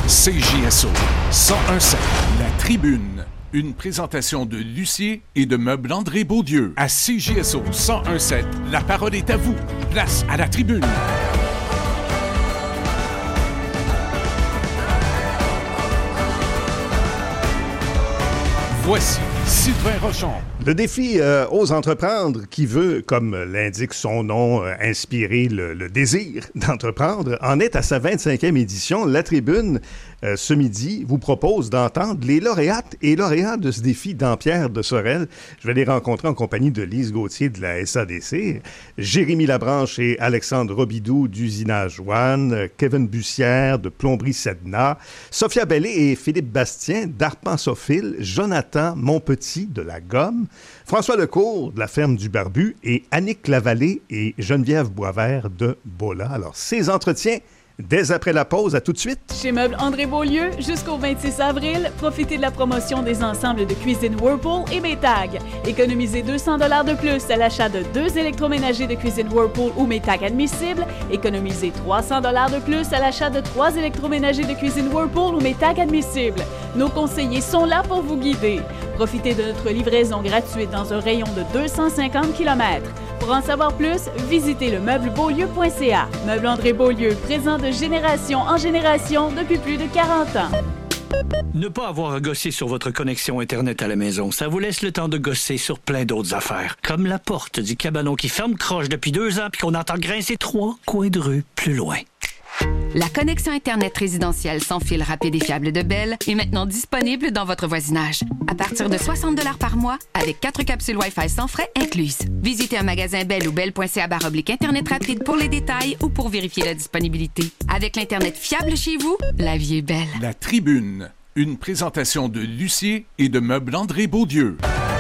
CJSO 101.7, La Tribune. Une présentation de Lucier et de Meubles André Beaudieu. À CJSO 101.7, la parole est à vous. Place à La Tribune. Voici Sylvain Rochon. Le défi Ose entreprendre qui veut, comme l'indique son nom, inspirer le désir d'entreprendre, en est à sa 25e édition. La Tribune, ce midi, vous propose d'entendre les lauréates et lauréats de ce défi d'Ampierre de Sorel. Je vais les rencontrer en compagnie de Lise Gauthier de la SADC, Jérémy Labranche et Alexandre Robidoux d'Usinage One, Kevin Bussière de Plomberie Sedna, Sophia Bellé et Philippe Bastien d'Arpensophile, Jonathan Montpetit de la Gomme, François Lecourt de la Ferme du Barbu et Annick Lavallée et Geneviève Boisvert de Bola. Alors, ces entretiens, dès après la pause, à tout de suite. Chez Meubles André Beaulieu, jusqu'au 26 avril, profitez de la promotion des ensembles de cuisine Whirlpool et Maytag. Économisez 200 $ de plus à l'achat de 2 électroménagers de cuisine Whirlpool ou Maytag admissibles. Économisez 300 $ de plus à l'achat de 3 électroménagers de cuisine Whirlpool ou Maytag admissibles. Nos conseillers sont là pour vous guider. Profitez de notre livraison gratuite dans un rayon de 250 km. Pour en savoir plus, visitez le meublebeaulieu.ca. Meubles André Beaulieu, présent de génération en génération depuis plus de 40 ans. Ne pas avoir à gosser sur votre connexion Internet à la maison, ça vous laisse le temps de gosser sur plein d'autres affaires. Comme la porte du cabanon qui ferme croche depuis 2 ans puis qu'on entend grincer 3 coins de rue plus loin. La connexion Internet résidentielle sans fil rapide et fiable de Bell est maintenant disponible dans votre voisinage. À partir de 60 $ par mois, avec 4 capsules Wi-Fi sans frais incluses. Visitez un magasin Bell ou bell.ca/Internet rapide pour les détails ou pour vérifier la disponibilité. Avec l'Internet fiable chez vous, la vie est belle. La Tribune, une présentation de Lucier et de Meubles André Beaudieu.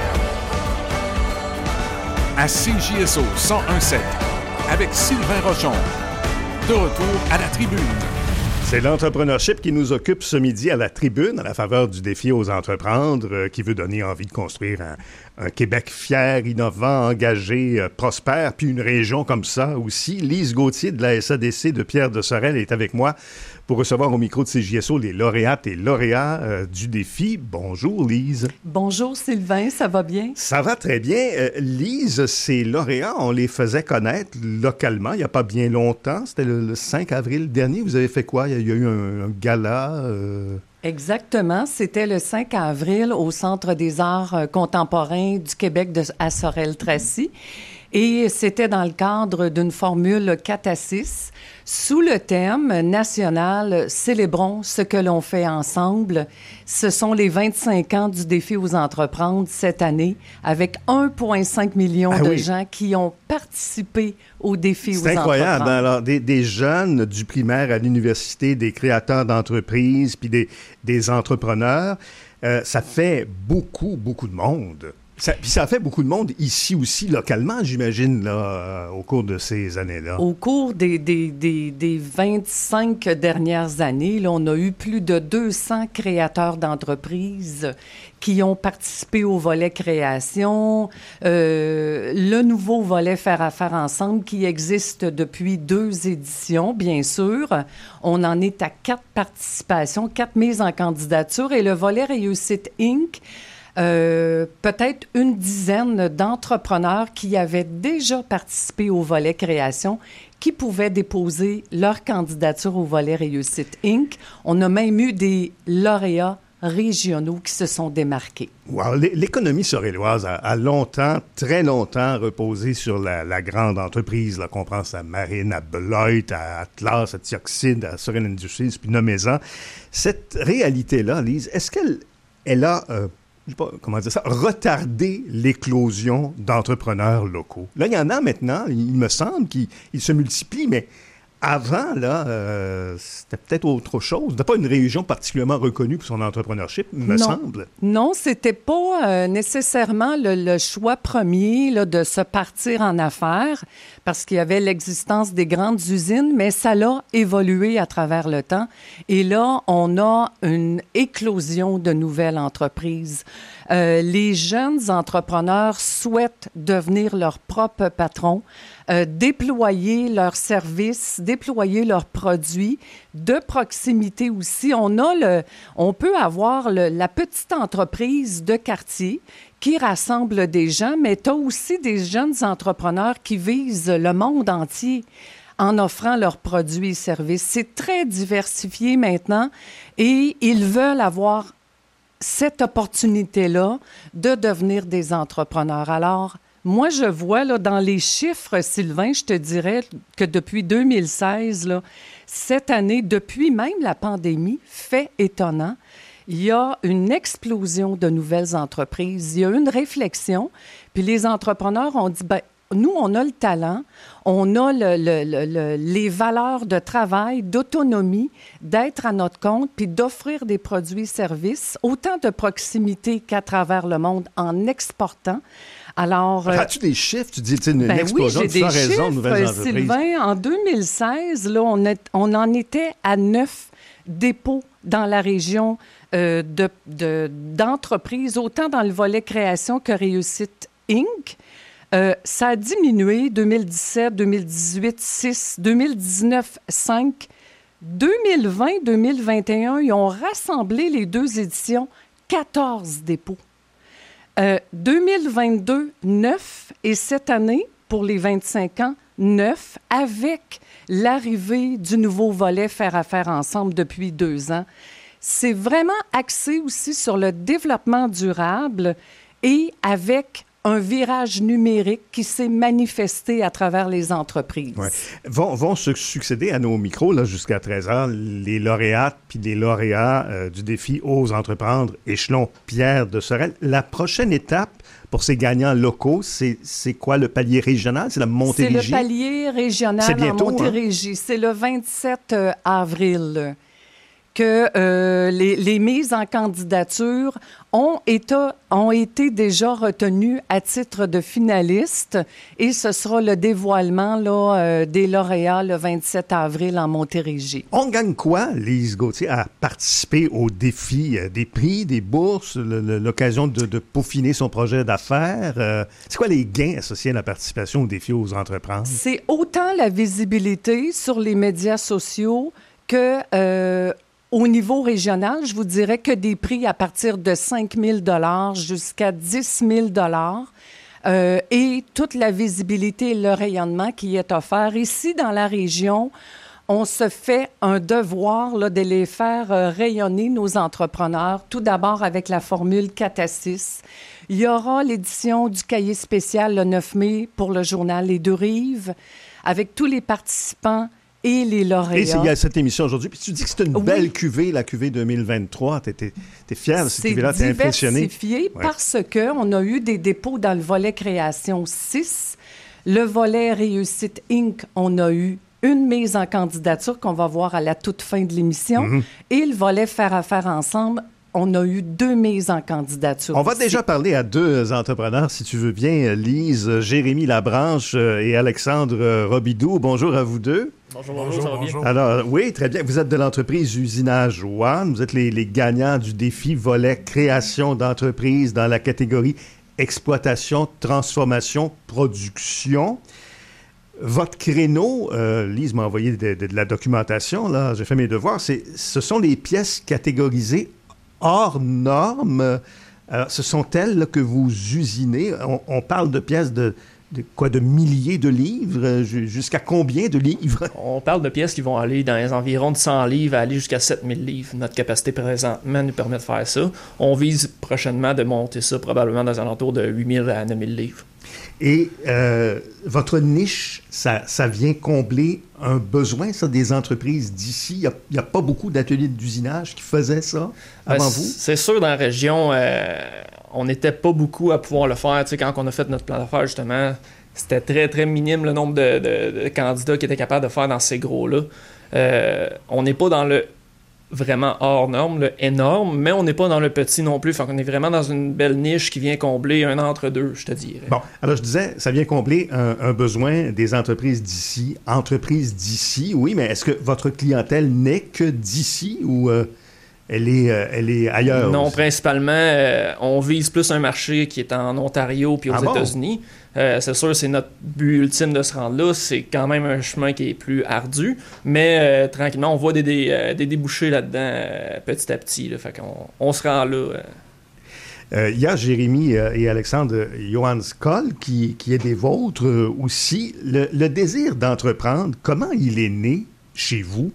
À CJSO 101.7, avec Sylvain Rochon. De retour à La Tribune. C'est l'entrepreneurship qui nous occupe ce midi à La Tribune, à la faveur du défi Ose entreprendre, qui veut donner envie de construire un Québec fier, innovant, engagé, prospère, puis une région comme ça aussi. Lise Gauthier de la SADC de Pierre de Sorel est avec moi pour recevoir au micro de CJSO les lauréates et lauréats du défi. Bonjour Lise. Bonjour Sylvain, ça va bien? Ça va très bien. Lise, ces lauréats, on les faisait connaître localement il n'y a pas bien longtemps. C'était le 5 avril dernier. Vous avez fait quoi? Il y a eu un gala... Exactement. C'était le 5 avril au Centre des arts contemporains du Québec à Sorel-Tracy. Et c'était dans le cadre d'une formule 4-6 sous le thème national « Célébrons ce que l'on fait ensemble ». Ce sont les 25 ans du défi Ose entreprendre cette année avec 1,5 million de gens qui ont participé au défi Ose entreprendre. C'est incroyable. Alors, des jeunes du primaire à l'université, des créateurs d'entreprises, puis des entrepreneurs, ça fait beaucoup, beaucoup de monde. Puis ça fait beaucoup de monde ici aussi, localement, j'imagine, là, au cours de ces années-là. Au cours des 25 dernières années, là, on a eu plus de 200 créateurs d'entreprises qui ont participé au volet création, le nouveau volet Faire affaire ensemble qui existe depuis 2 éditions, bien sûr. On en est à 4 participations, 4 mises en candidature et le volet Réussite Inc., peut-être une dizaine d'entrepreneurs qui avaient déjà participé au volet création qui pouvaient déposer leur candidature au volet Réussite Inc. On a même eu des lauréats régionaux qui se sont démarqués. Wow. L'économie soréloise a longtemps, très longtemps, reposé sur la grande entreprise, là, qu'on pense à Marine, à Beloit, à Atlas, à Tioxide, à Sorel Industries, puis nommez-en. Cette réalité-là, Lise, est-ce qu'elle a... je sais pas comment dire ça, retarder l'éclosion d'entrepreneurs locaux. Là, il y en a maintenant, il me semble qu'ils se multiplient, mais avant, là, c'était peut-être autre chose. C'était pas une région particulièrement reconnue pour son entrepreneurship, me semble. Non, c'était pas nécessairement le choix premier là, de se partir en affaires, parce qu'il y avait l'existence des grandes usines, mais ça l'a évolué à travers le temps. Et là, on a une éclosion de nouvelles entreprises. Les jeunes entrepreneurs souhaitent devenir leur propre patron. déployer leurs services, déployer leurs produits de proximité aussi. On peut avoir la petite entreprise de quartier qui rassemble des gens, mais tu as aussi des jeunes entrepreneurs qui visent le monde entier en offrant leurs produits et services. C'est très diversifié maintenant et ils veulent avoir cette opportunité-là de devenir des entrepreneurs. Alors, moi, je vois là, dans les chiffres, Sylvain, je te dirais que depuis 2016, là, cette année, depuis même la pandémie, fait étonnant, il y a une explosion de nouvelles entreprises. Il y a une réflexion, puis les entrepreneurs ont dit, bien, nous, on a le talent, on a les valeurs de travail, d'autonomie, d'être à notre compte, puis d'offrir des produits et services, autant de proximité qu'à travers le monde, en exportant. Alors, as-tu des chiffres? Tu dis une explosion, tu as raison, de nouvelles entreprises. Sylvain, en 2016, là, on en était à 9 dépôts dans la région d'entreprises, autant dans le volet création que Réussite Inc. Ça a diminué 2017, 2018, 6, 2019, 5. 2020, 2021, ils ont rassemblé les deux éditions, 14 dépôts. 2022, 9. Et cette année, pour les 25 ans, 9, avec l'arrivée du nouveau volet Faire affaire ensemble depuis 2 ans. C'est vraiment axé aussi sur le développement durable et avec un virage numérique qui s'est manifesté à travers les entreprises. Ouais. Vont se succéder à nos micros là, jusqu'à 13h les lauréates puis les lauréats du défi Ose entreprendre échelon Pierre de Sorel. La prochaine étape pour ces gagnants locaux, c'est quoi le palier régional? C'est la Montérégie? C'est le palier régional c'est bientôt, en Montérégie. Hein? C'est le 27 avril que les mises en candidature ont été déjà retenues à titre de finalistes et ce sera le dévoilement là, des lauréats le 27 avril en Montérégie. On gagne quoi, Lise Gauthier, à participer au défi? Des prix, des bourses, l'occasion de peaufiner son projet d'affaires? C'est quoi les gains associés à la participation au défi Ose entreprendre? C'est autant la visibilité sur les médias sociaux que... au niveau régional, je vous dirais que des prix à partir de 5 000 $ jusqu'à 10 000 $ et toute la visibilité et le rayonnement qui est offert. Ici, dans la région, on se fait un devoir là, de les faire rayonner, nos entrepreneurs, tout d'abord avec la formule 4-6. Il y aura l'édition du cahier spécial le 9 mai pour le journal Les Deux-Rives, avec tous les participants et les lauréats. Et il y a cette émission aujourd'hui. Puis tu dis que c'est une belle cuvée, la cuvée 2023. T'es fière de cette cuvée-là, t'es impressionnée. C'est diversifié parce qu'on a eu des dépôts dans le volet création 6. Le volet Réussite Inc., on a eu une mise en candidature qu'on va voir à la toute fin de l'émission. Mm-hmm. Et le volet Faire affaire ensemble, on a eu 2 mises en candidature. On va déjà parler à 2 entrepreneurs, si tu veux bien, Lise, Jérémy Labranche et Alexandre Robidoux. Bonjour à vous deux. Bonjour, ça va bien? Alors, oui, très bien. Vous êtes de l'entreprise Usinage One. Vous êtes les gagnants du défi volet création d'entreprise dans la catégorie exploitation, transformation, production. Votre créneau, Lise m'a envoyé de la documentation, là, j'ai fait mes devoirs, ce sont les pièces catégorisées hors normes. Alors, ce sont elles là, que vous usinez. On parle de pièces de milliers de livres? Jusqu'à combien de livres? On parle de pièces qui vont aller dans les environs de 100 livres à aller jusqu'à 7000 livres. Notre capacité présentement nous permet de faire ça. On vise prochainement de monter ça probablement dans un alentour de 8000 à 9000 livres. Et votre niche, ça vient combler un besoin, ça, des entreprises d'ici? Il n'y a pas beaucoup d'ateliers d'usinage qui faisaient ça avant vous? C'est sûr, dans la région, on n'était pas beaucoup à pouvoir le faire. Tu sais, quand on a fait notre plan d'affaires, justement, c'était très, très minime le nombre de candidats qui étaient capables de faire dans ces gros-là. On n'est pas dans le vraiment hors norme, le énorme, mais on n'est pas dans le petit non plus. Fait qu'on est vraiment dans une belle niche qui vient combler un entre-deux, je te dirais. Bon, alors je disais, ça vient combler un besoin des entreprises d'ici. Entreprises d'ici, oui, mais est-ce que votre clientèle n'est que d'ici ou elle est ailleurs? Non, aussi? principalement, on vise plus un marché qui est en Ontario puis aux États-Unis. C'est sûr, c'est notre but ultime de se rendre là. C'est quand même un chemin qui est plus ardu, mais tranquillement, on voit des débouchés là-dedans petit à petit. Là, fait qu'on se rend là. Il y a Jérémy et Alexandre Johanskoll qui est des vôtres aussi. Le désir d'entreprendre, comment il est né chez vous?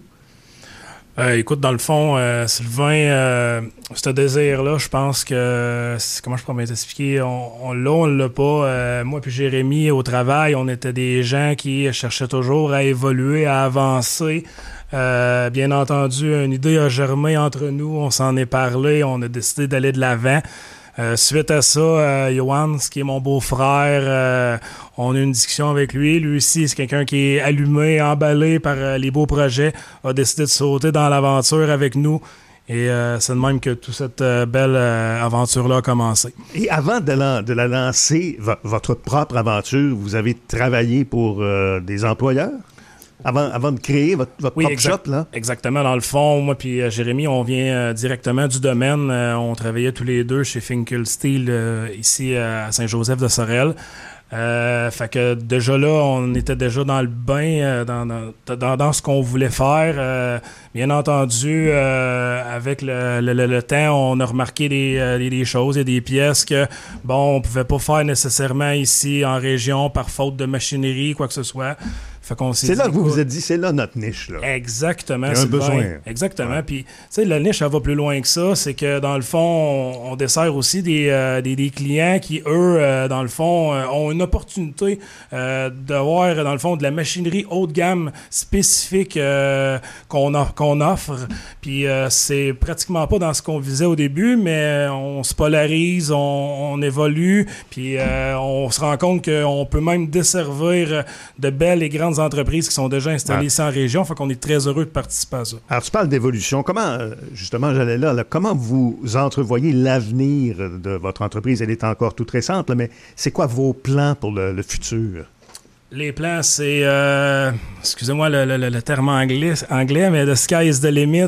Écoute, dans le fond, Sylvain, ce désir-là, je pense que... Comment je pourrais m'expliquer? On l'a pas. Moi puis Jérémy, au travail, on était des gens qui cherchaient toujours à évoluer, à avancer. Bien entendu, une idée a germé entre nous, on s'en est parlé, on a décidé d'aller de l'avant. Suite à ça, Johan, qui est mon beau-frère, on a eu une discussion avec lui. Lui aussi, c'est quelqu'un qui est allumé, emballé par les beaux projets, a décidé de sauter dans l'aventure avec nous. Et c'est de même que toute cette belle aventure-là a commencé. Et avant de la lancer, votre propre aventure, vous avez travaillé pour des employeurs? Avant de créer votre propre shop, là? Exactement. Dans le fond, moi puis Jérémy, on vient directement du domaine. On travaillait tous les deux chez Finkel Steel, ici à Saint-Joseph-de-Sorel. Fait que déjà là, on était déjà dans le bain, dans ce qu'on voulait faire. Bien entendu, avec le temps, on a remarqué des choses et des pièces que, bon, on pouvait pas faire nécessairement ici en région par faute de machinerie, quoi que ce soit. Fait qu'on s'est c'est là dit, que vous vous êtes dit, c'est là notre niche, là. Exactement. Il y a un besoin. Exactement. Ouais. Puis, tu sais, la niche, elle va plus loin que ça. C'est que, dans le fond, on dessert aussi des clients qui, eux, dans le fond, ont une opportunité d'avoir, dans le fond, de la machinerie haut de gamme spécifique qu'on offre. Puis, c'est pratiquement pas dans ce qu'on visait au début, mais on se polarise, on évolue, puis on se rend compte qu'on peut même desservir de belles et grandes entreprises qui sont déjà installées ici en région. Fait qu'on est très heureux de participer à ça. Alors, tu parles d'évolution. Comment, justement, j'allais là, comment vous entrevoyez l'avenir de votre entreprise? Elle est encore toute récente, là, mais c'est quoi vos plans pour le futur? Les plans, c'est, excusez-moi le terme anglais, mais the sky is the limit.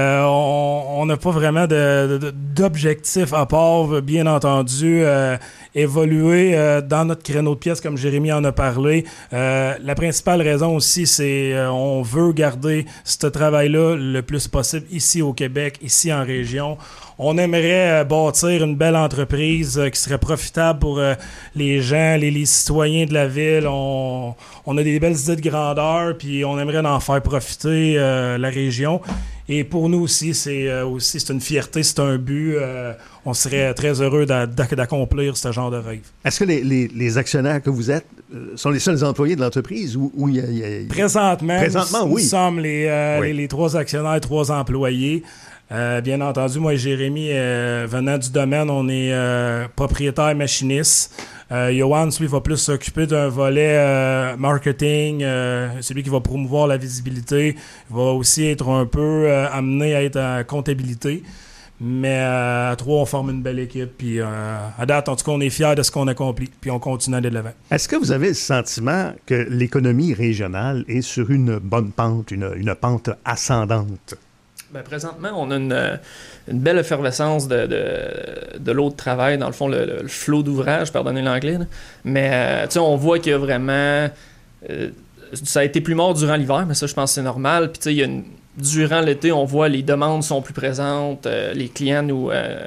On n'a pas vraiment d'objectif à part, bien entendu, évoluer dans notre créneau de pièces, comme Jérémy en a parlé. La principale raison aussi, c'est on veut garder ce travail-là le plus possible ici au Québec, ici en région. On aimerait bâtir une belle entreprise qui serait profitable pour les gens, les citoyens de la ville. On a des belles idées de grandeur, puis on aimerait en faire profiter la région. Et pour nous aussi, c'est une fierté, c'est un but. On serait très heureux d'accomplir ce genre de rêve. Est-ce que les actionnaires que vous êtes sont les seuls employés de l'entreprise? Ou il y a... Présentement, oui. Nous sommes les 3 actionnaires, 3 employés. Bien entendu, moi et Jérémy, venant du domaine, on est propriétaire machiniste. Johan, lui, va plus s'occuper d'un volet marketing. C'est lui qui va promouvoir la visibilité. Il va aussi être un peu amené à être en comptabilité. Mais à 3, on forme une belle équipe. Puis à date, en tout cas, on est fiers de ce qu'on accomplit. Puis on continue d'aller de l'avant. Est-ce que vous avez le sentiment que l'économie régionale est sur une bonne pente, une pente ascendante? Ben, présentement, on a une belle effervescence de l'eau de travail, dans le fond, le flot d'ouvrage, pardonnez l'anglais. Là. Mais on voit qu'il y a vraiment... ça a été plus mort durant l'hiver, mais ça, je pense que c'est normal. Puis durant l'été, on voit les demandes sont plus présentes, les clients nous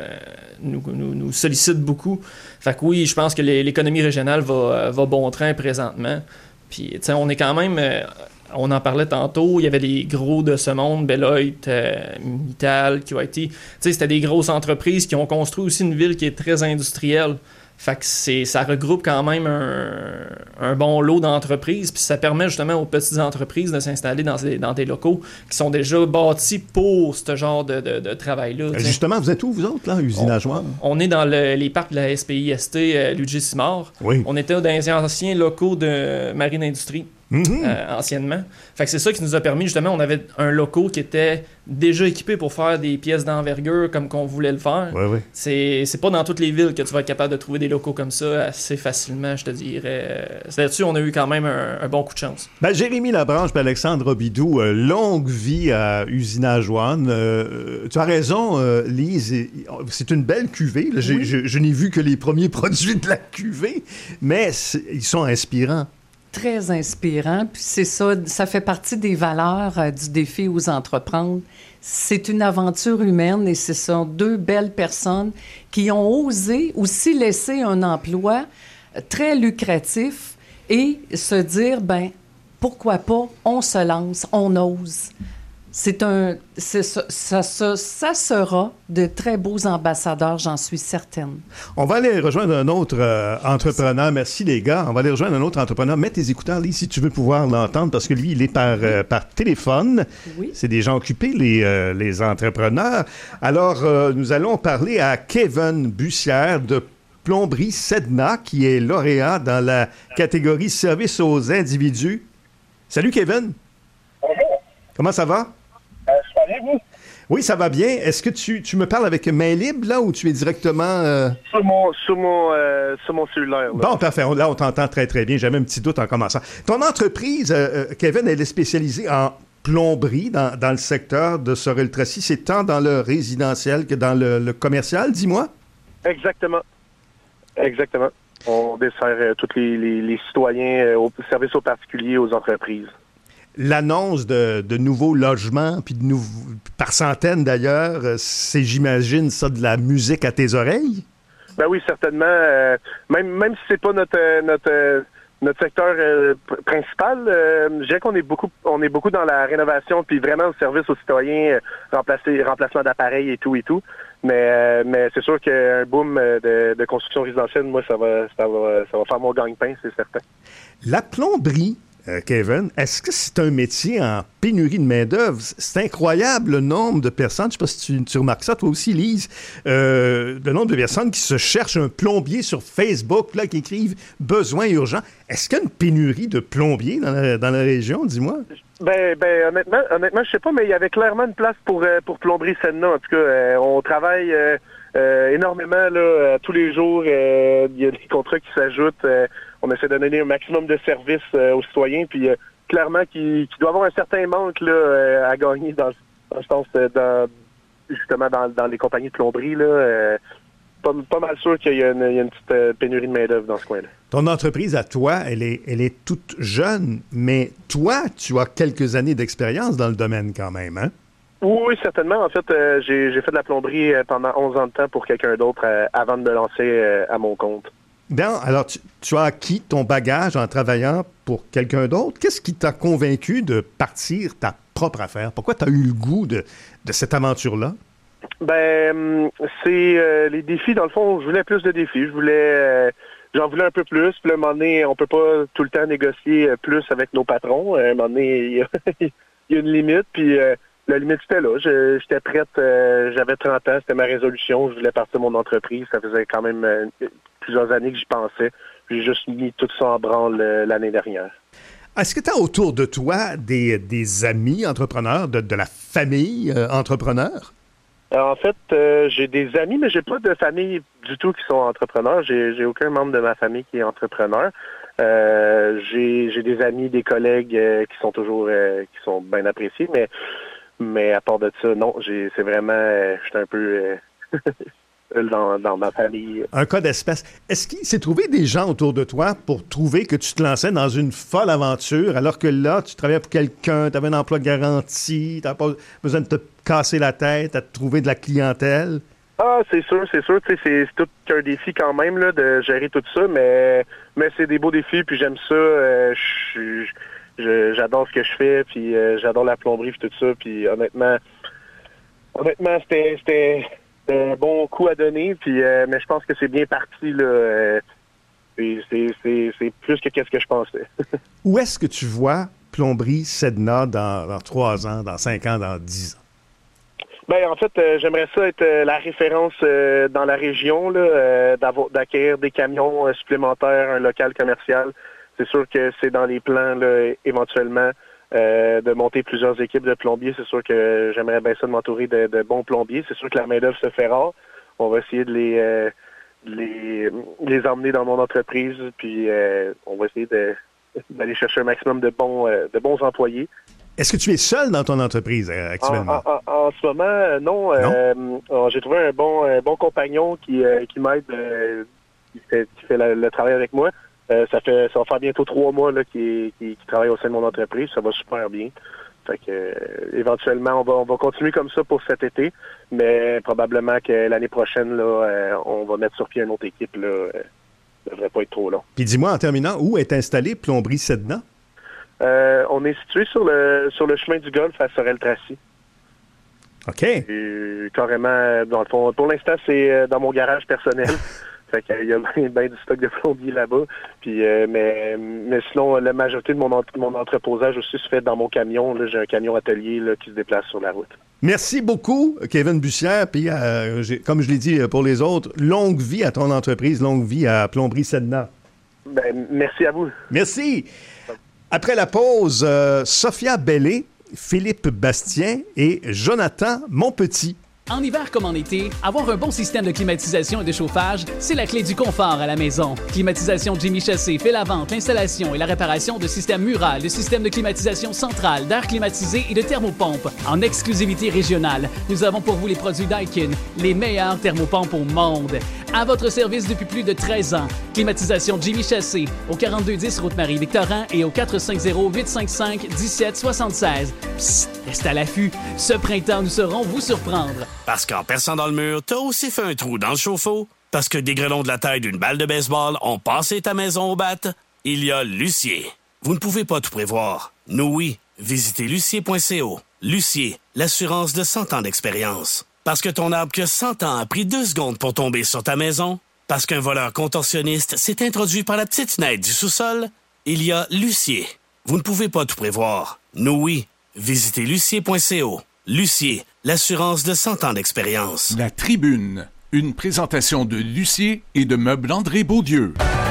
sollicitent beaucoup. Fait que oui, je pense que l'économie régionale va bon train présentement. Puis, on est quand même... on en parlait tantôt, il y avait des gros de ce monde, Beloit, Mittal, QIT. C'était des grosses entreprises qui ont construit aussi une ville qui est très industrielle. Fait que ça regroupe quand même un bon lot d'entreprises, puis ça permet justement aux petites entreprises de s'installer dans des locaux qui sont déjà bâtis pour ce genre de travail-là. Justement, vous êtes où, vous autres, là, usinageoire? On est dans les parcs de la SPIST, Ludger-Simard. Oui. On était dans les anciens locaux de Marine Industrie. anciennement. Fait que c'est ça qui nous a permis, justement, on avait un loco qui était déjà équipé pour faire des pièces d'envergure comme qu'on voulait le faire. Oui. C'est pas dans toutes les villes que tu vas être capable de trouver des locaux comme ça assez facilement, je te dirais. Là-dessus, on a eu quand même un bon coup de chance. Jérémy Labranche et Alexandre Robidoux, longue vie à Usinage One. Tu as raison, Lise, c'est une belle cuvée. Là, je n'ai vu que les premiers produits de la cuvée, mais ils sont inspirants. Très inspirant. Puis c'est ça fait partie des valeurs du défi aux entreprendre. C'est une aventure humaine et ce sont deux belles personnes qui ont osé aussi laisser un emploi très lucratif et se dire, pourquoi pas, on se lance, on ose. Ça sera de très beaux ambassadeurs, j'en suis certaine. On va aller rejoindre un autre entrepreneur. Merci les gars. On va aller rejoindre un autre entrepreneur. Mets tes écouteurs, Lise, si tu veux pouvoir l'entendre, parce que lui, il est par téléphone. Oui. C'est des gens occupés, les entrepreneurs. Alors, nous allons parler à Kevin Bussière de Plomberie Sedna, qui est lauréat dans la catégorie Service aux individus. Salut Kevin. Bonjour. Comment ça va? Ça va bien, vous? Oui, ça va bien. Est-ce que tu me parles avec main libre, là, ou tu es directement... Sur mon cellulaire. Là. Bon, parfait. Là, on t'entend très, très bien. J'avais un petit doute en commençant. Ton entreprise, Kevin, elle est spécialisée en plomberie dans le secteur de Sorel-Tracy. C'est tant dans le résidentiel que dans le commercial, dis-moi? Exactement. On dessert tous les citoyens au service aux particuliers, aux entreprises. L'annonce de nouveaux logements, puis par centaines d'ailleurs, c'est, j'imagine, ça de la musique à tes oreilles? Ben oui, certainement. Même si c'est pas notre secteur principal, je dirais qu'on est beaucoup dans la rénovation, puis vraiment le service aux citoyens, remplacement d'appareils et tout. Mais c'est sûr qu'un boom de construction résidentielle, moi, ça va faire mon gagne-pain, c'est certain. La plomberie, Kevin, est-ce que c'est un métier en pénurie de main-d'œuvre? C'est incroyable le nombre de personnes, je ne sais pas si tu remarques ça, toi aussi, Lise, le nombre de personnes qui se cherchent un plombier sur Facebook, là, qui écrivent « besoin urgent ». Est-ce qu'il y a une pénurie de plombiers dans la région, dis-moi? Honnêtement, je sais pas, mais il y avait clairement une place pour Plomberie Sedna. En tout cas, on travaille énormément là, tous les jours. Il y a des contrats qui s'ajoutent. On essaie de donner un maximum de services aux citoyens. Puis clairement, qu'il doit y avoir un certain manque là, à gagner dans les compagnies de plomberie. Là, pas mal sûr qu'il y a une petite pénurie de main-d'œuvre dans ce coin-là. Ton entreprise à toi, elle est toute jeune, mais toi, tu as quelques années d'expérience dans le domaine quand même, hein? Oui, certainement. En fait, j'ai fait de la plomberie pendant 11 ans de temps pour quelqu'un d'autre avant de me lancer à mon compte. Bien, alors tu as acquis ton bagage en travaillant pour quelqu'un d'autre. Qu'est-ce qui t'a convaincu de partir ta propre affaire? Pourquoi tu as eu le goût de cette aventure-là? C'est les défis. Dans le fond, je voulais plus de défis. J'en voulais un peu plus. Puis à un moment donné, on peut pas tout le temps négocier plus avec nos patrons. À un moment donné, il y a une limite. Puis la limite, c'était là. J'étais prête. J'avais 30 ans. C'était ma résolution. Je voulais partir de mon entreprise. Ça faisait quand même plusieurs années que j'y pensais. J'ai juste mis tout ça en branle l'année dernière. Est-ce que tu as autour de toi des amis entrepreneurs, de la famille entrepreneur? En fait, j'ai des amis, mais j'ai pas de famille du tout qui sont entrepreneurs. J'ai aucun membre de ma famille qui est entrepreneur. J'ai des amis, des collègues qui sont bien appréciés, mais à part de ça, non, c'est vraiment, j'étais un peu dans ma famille. Un cas d'espèce. Est-ce qu'il s'est trouvé des gens autour de toi pour trouver que tu te lançais dans une folle aventure, alors que là, tu travaillais pour quelqu'un, tu avais un emploi garanti, tu n'avais pas besoin de te casser la tête à te trouver de la clientèle? Ah, c'est sûr. Tu sais, c'est tout un défi quand même là, de gérer tout ça, mais c'est des beaux défis, puis j'aime ça. J'adore ce que je fais, puis j'adore la plomberie, puis tout ça, puis honnêtement, c'était un bon coup à donner, puis mais je pense que c'est bien parti là. C'est plus que qu'est-ce que je pensais. Où est-ce que tu vois Plomberie Sedna dans 3 ans, dans 5 ans, dans 10 ans? En fait, j'aimerais ça être la référence dans la région, là, d'acquérir des camions supplémentaires, un local commercial. c'est sûr que c'est dans les plans là, éventuellement de monter plusieurs équipes de plombiers. C'est sûr que j'aimerais bien ça de m'entourer de bons plombiers. C'est sûr que la main-d'œuvre se fait rare. On va essayer de les emmener dans mon entreprise, puis on va essayer d'aller chercher un maximum de bons employés. Est-ce que tu es seul dans ton entreprise actuellement? En ce moment, non. J'ai trouvé un bon compagnon qui m'aide, qui fait le travail avec moi. Ça va faire bientôt 3 mois là, qui travaille au sein de mon entreprise. Ça va super bien. Fait que éventuellement, on va continuer comme ça pour cet été, mais probablement que l'année prochaine, là, on va mettre sur pied une autre équipe. Là, ça devrait pas être trop long. Puis dis-moi, en terminant, où est installée Plomberie Sedna? On est situé sur le chemin du Golfe à Sorel-Tracy. OK. Et, carrément, dans le fond, pour l'instant, c'est dans mon garage personnel. Fait qu'il y a bien du stock de plombier là-bas. Puis, mais sinon, la majorité de mon entreposage aussi se fait dans mon camion. Là, j'ai un camion atelier là, qui se déplace sur la route. Merci beaucoup, Kevin Bussière. Puis, comme je l'ai dit pour les autres, longue vie à ton entreprise, longue vie à Plomberie Sedna. Ben, merci à vous. Merci. Après la pause, Sophia Bellé, Philippe Bastien et Jonathan Monpetit. En hiver comme en été, avoir un bon système de climatisation et de chauffage, c'est la clé du confort à la maison. Climatisation Jimmy Chasset fait la vente, l'installation et la réparation de systèmes murales, de systèmes de climatisation centrale, d'air climatisé et de thermopompes. En exclusivité régionale, nous avons pour vous les produits Daikin, les meilleurs thermopompes au monde. À votre service depuis plus de 13 ans. Climatisation Jimmy Chasset, au 4210 route Marie-Victorin et au 450-855-1776. Psst, reste à l'affût. Ce printemps, nous saurons vous surprendre. Parce qu'en perçant dans le mur, t'as aussi fait un trou dans le chauffe-eau. Parce que des grêlons de la taille d'une balle de baseball ont passé ta maison au bat. Il y a Lucier. Vous ne pouvez pas tout prévoir. Nous, oui. Visitez lucier.co. Lucier, l'assurance de 100 ans d'expérience. Parce que ton arbre que 100 ans a pris 2 secondes pour tomber sur ta maison. Parce qu'un voleur contorsionniste s'est introduit par la petite fenêtre du sous-sol. Il y a Lucier. Vous ne pouvez pas tout prévoir. Nous, oui. Visitez lucier.co. Lucier, l'assurance de 100 ans d'expérience. La Tribune, une présentation de Lucier et de Meubles André Beaudieu.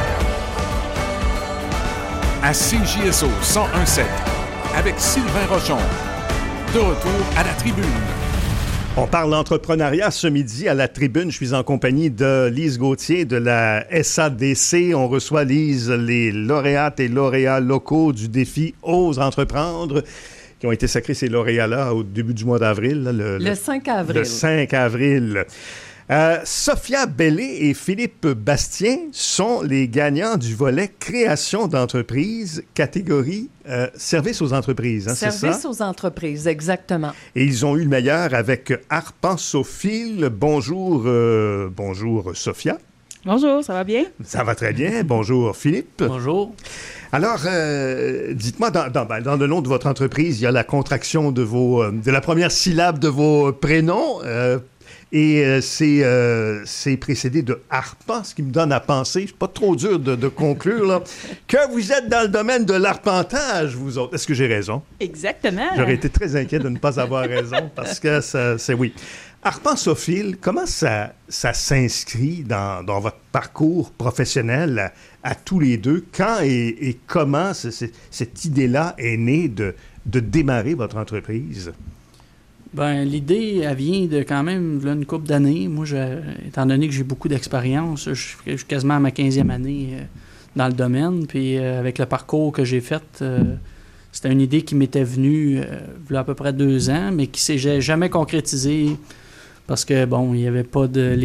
À CJSO 101.7, avec Sylvain Rochon. De retour à La Tribune. On parle d'entrepreneuriat ce midi à La Tribune. Je suis en compagnie de Lise Gauthier de la SADC. On reçoit, Lise, les lauréates et lauréats locaux du défi Ose entreprendre, qui ont été sacrés ces lauréats-là au début du mois d'avril. Là, le 5 avril. Le 5 avril. Sophia Bellé et Philippe Bastien sont les gagnants du volet création d'entreprise, catégorie service aux entreprises. Hein, service aux entreprises, exactement. Et ils ont eu le meilleur avec Arpensophile. Bonjour, bonjour Sophia. Bonjour, ça va bien? Ça va très bien. Bonjour Philippe. Bonjour. Alors, dites-moi, dans le nom de votre entreprise, il y a la contraction de la première syllabe de vos prénoms. Et c'est précédé de arpent, ce qui me donne à penser, c'est pas trop dur de conclure, là, que vous êtes dans le domaine de l'arpentage, vous autres. Est-ce que j'ai raison? Exactement. J'aurais été très inquiet de ne pas avoir raison, parce que c'est oui. Arpensophile, comment ça s'inscrit dans votre parcours professionnel à tous les deux? Quand et comment cette idée-là est née de démarrer votre entreprise? Ben, l'idée, elle vient de quand même une couple d'années. Moi, étant donné que j'ai beaucoup d'expérience, je suis quasiment à ma 15e année dans le domaine. Puis avec le parcours que j'ai fait, c'était une idée qui m'était venue il y a à peu près 2 ans, mais qui ne s'est jamais concrétisée parce que, bon, il n'y avait pas de...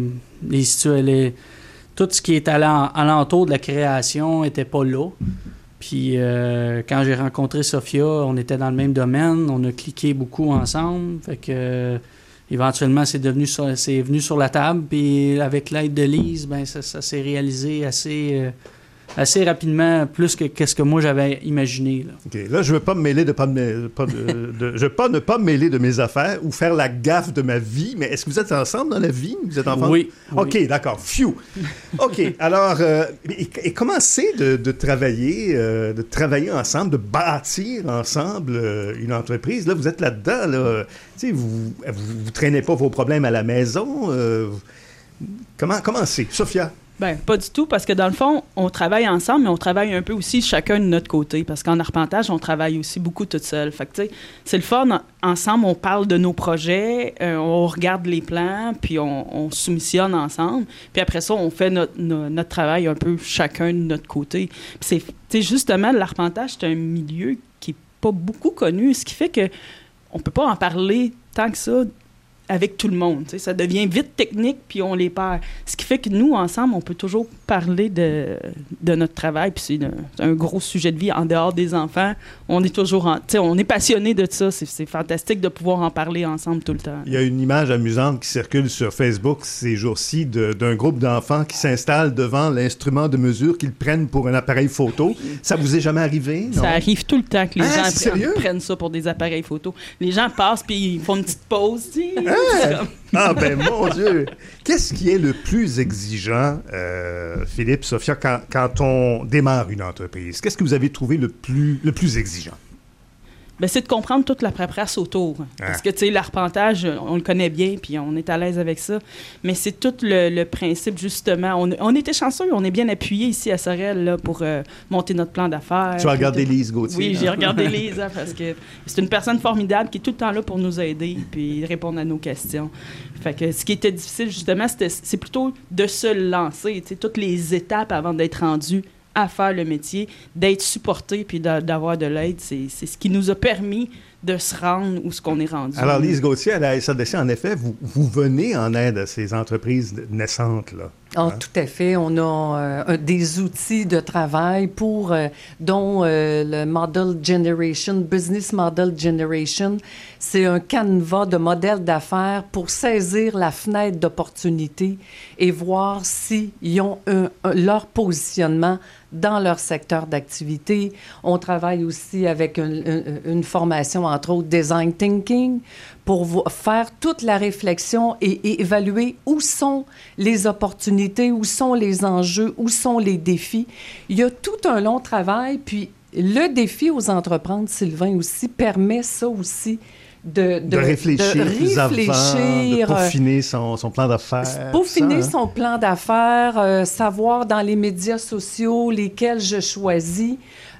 tout ce qui est alentour de la création n'était pas là. Puis quand j'ai rencontré Sophia, on était dans le même domaine, on a cliqué beaucoup ensemble, fait que éventuellement c'est venu sur la table, puis avec l'aide de Lise, ben ça s'est réalisé assez rapidement, plus que qu'est-ce que moi j'avais imaginé. Là. OK. Là, je ne veux pas me mêler je veux pas ne pas me mêler de mes affaires ou faire la gaffe de ma vie, mais est-ce que vous êtes ensemble dans la vie? Vous êtes ensemble? Oui. OK, d'accord. Phew! OK, alors, et comment c'est de travailler ensemble, de bâtir ensemble une entreprise? Là, vous êtes là-dedans, là. Tu sais, vous traînez pas vos problèmes à la maison. Comment c'est? Sophia? Ben, pas du tout, parce que dans le fond, on travaille ensemble, mais on travaille un peu aussi chacun de notre côté, parce qu'en arpentage, on travaille aussi beaucoup toute seule. Fait que, tu sais, c'est le fun. Ensemble, on parle de nos projets, on regarde les plans, puis on soumissionne ensemble. Puis après ça, on fait notre travail un peu chacun de notre côté. Puis tu sais, justement, l'arpentage, c'est un milieu qui est pas beaucoup connu, ce qui fait que on peut pas en parler tant que ça avec tout le monde. T'sais. Ça devient vite technique, puis on les perd. Ce qui fait que nous, ensemble, on peut toujours parler de notre travail, puis c'est un gros sujet de vie en dehors des enfants. On est toujours... on est passionnés de ça. C'est fantastique de pouvoir en parler ensemble tout le temps. Il y a une image amusante qui circule sur Facebook ces jours-ci d'un groupe d'enfants qui s'installent devant l'instrument de mesure qu'ils prennent pour un appareil photo. Ça vous est jamais arrivé, non? Ça arrive tout le temps que les gens prennent ça pour des appareils photo. Les gens passent, puis ils font une petite pause, Ah ben mon Dieu! Qu'est-ce qui est le plus exigeant, Philippe, Sophia, quand on démarre une entreprise? Qu'est-ce que vous avez trouvé le plus exigeant? Ben, c'est de comprendre toute la paperasse autour. Parce que, tu sais, l'arpentage, on le connaît bien, puis on est à l'aise avec ça. Mais c'est tout le principe, justement. On était chanceux, on est bien appuyés ici à Sorel là, pour monter notre plan d'affaires. Tu as regardé Lise Gauthier? Oui, j'ai regardé Lise, parce que c'est une personne formidable qui est tout le temps là pour nous aider puis répondre à nos questions. Fait que ce qui était difficile, justement, c'est plutôt de se lancer, tu sais, toutes les étapes avant d'être rendu à faire le métier, d'être supporté puis d'avoir de l'aide, c'est ce qui nous a permis de se rendre où ce qu'on est rendu. Alors, Lise Gauthier, à la SADC, en effet, vous venez en aide à ces entreprises naissantes, là. Oh, tout à fait. On a des outils de travail dont le Model Generation, Business Model Generation. C'est un canevas de modèles d'affaires pour saisir la fenêtre d'opportunité et voir s'ils ont leur positionnement dans leur secteur d'activité. On travaille aussi avec une formation, entre autres, Design Thinking, pour faire toute la réflexion et évaluer où sont les opportunités, où sont les enjeux, où sont les défis. Il y a tout un long travail, puis le défi aux entreprises, Sylvain, aussi, permet ça aussi de réfléchir plus avant, de peaufiner son plan d'affaires. Peaufiner son plan d'affaires, savoir dans les médias sociaux lesquels je choisis,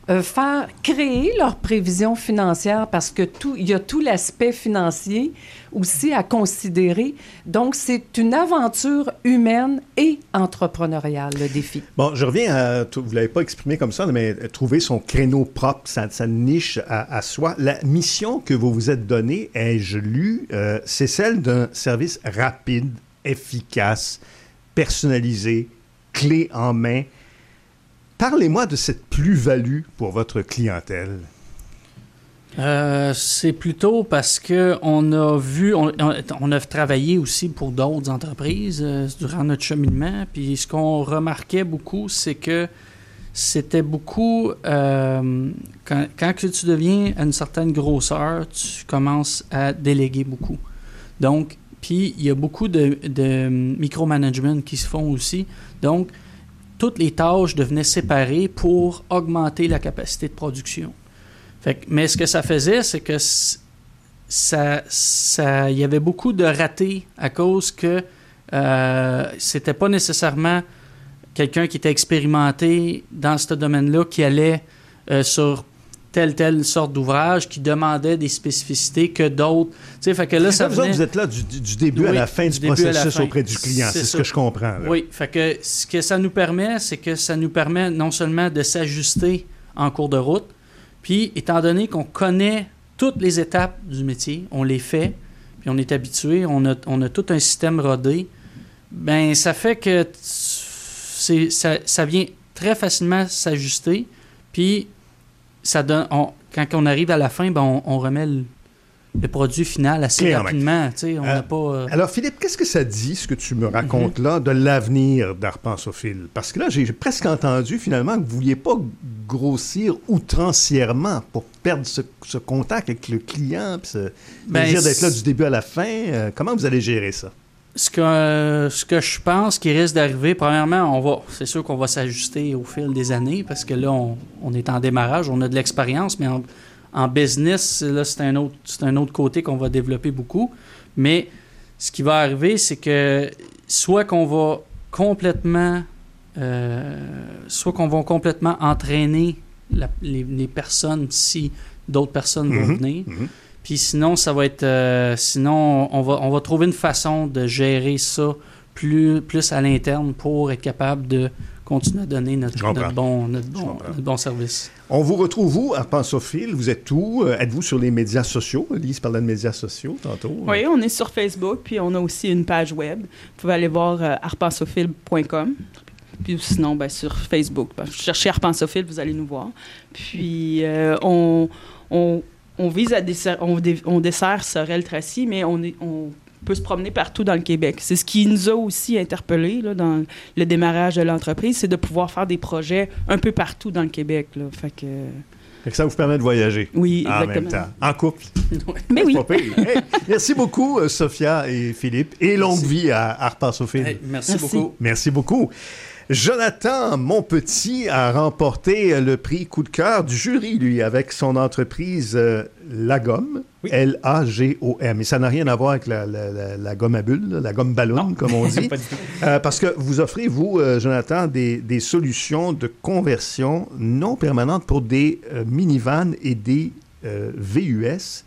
créer leur prévision financière parce que il y a tout l'aspect financier aussi à considérer. Donc, c'est une aventure humaine et entrepreneuriale, le défi. Bon, je reviens à... Vous ne l'avez pas exprimé comme ça, mais trouver son créneau propre, sa niche à soi. La mission que vous vous êtes donnée, ai-je lu, c'est celle d'un service rapide, efficace, personnalisé, clé en main. Parlez-moi de cette plus-value pour votre clientèle. C'est plutôt parce qu'on a vu, on a travaillé aussi pour d'autres entreprises durant notre cheminement. Puis ce qu'on remarquait beaucoup, c'est que c'était beaucoup... quand tu deviens à une certaine grosseur, tu commences à déléguer beaucoup. Donc, puis il y a beaucoup de micromanagement qui se font aussi. Donc, toutes les tâches devenaient séparées pour augmenter la capacité de production. Mais ce que ça faisait, c'est que il y avait beaucoup de ratés à cause que c'était pas nécessairement quelqu'un qui était expérimenté dans ce domaine-là qui allait sur telle sorte d'ouvrage qui demandait des spécificités que d'autres. Tu sais, fait que là, ça venait... Vous êtes là du début à la fin du processus auprès du client. C'est ce que je comprends. Là. Oui, fait que ce que ça nous permet, c'est que ça nous permet non seulement de s'ajuster en cours de route, puis étant donné qu'on connaît toutes les étapes du métier, on les fait, puis on est habitué, on a tout un système rodé, ben ça fait que ça vient très facilement s'ajuster, puis ça donne, quand on arrive à la fin, ben on remet le produit final assez rapidement. On n'a pas, Alors, Philippe, qu'est-ce que ça dit, ce que tu me racontes là, de l'avenir d'Arpensophile? Parce que là, j'ai presque entendu finalement que vous ne vouliez pas grossir outrancièrement pour perdre ce contact avec le client, puis ce désir d'être là du début à la fin. Comment vous allez gérer ça? Ce que je pense qui risque d'arriver, premièrement, c'est sûr qu'on va s'ajuster au fil des années parce que là, on est en démarrage, on a de l'expérience, mais en business, là, c'est un autre côté qu'on va développer beaucoup. Mais ce qui va arriver, c'est que soit qu'on va complètement soit qu'on va complètement entraîner les personnes si d'autres personnes vont venir. Puis sinon, ça va être... sinon, on va trouver une façon de gérer ça plus à l'interne pour être capable de continuer à donner notre bon service. On vous retrouve, vous, Arpensophile? Vous êtes où? Êtes-vous sur les médias sociaux? Lise parlait de médias sociaux tantôt. Oui, on est sur Facebook, puis on a aussi une page web. Vous pouvez aller voir arpensophile.com. Puis sinon, sur Facebook, cherchez Arpensophile, vous allez nous voir. Puis on vise à on dessert Sorel-Tracy, mais on peut se promener partout dans le Québec. C'est ce qui nous a aussi interpellés là, dans le démarrage de l'entreprise, c'est de pouvoir faire des projets un peu partout dans le Québec. Là. Fait que ça vous permet de voyager. Oui, exactement. En même temps. En couple. Mais oui. Hey, merci beaucoup, Sophia et Philippe. Et longue vie à Arpensophile. Hey, merci beaucoup. Merci beaucoup. Jonathan Monpetit a remporté le prix coup de cœur du jury, lui, avec son entreprise Lagom, L-A-G-O-M. Et ça n'a rien à voir avec la gomme à bulles, la gomme ballon, comme on dit. Parce que vous offrez, vous, Jonathan, des solutions de conversion non permanentes pour des minivans et des VUS.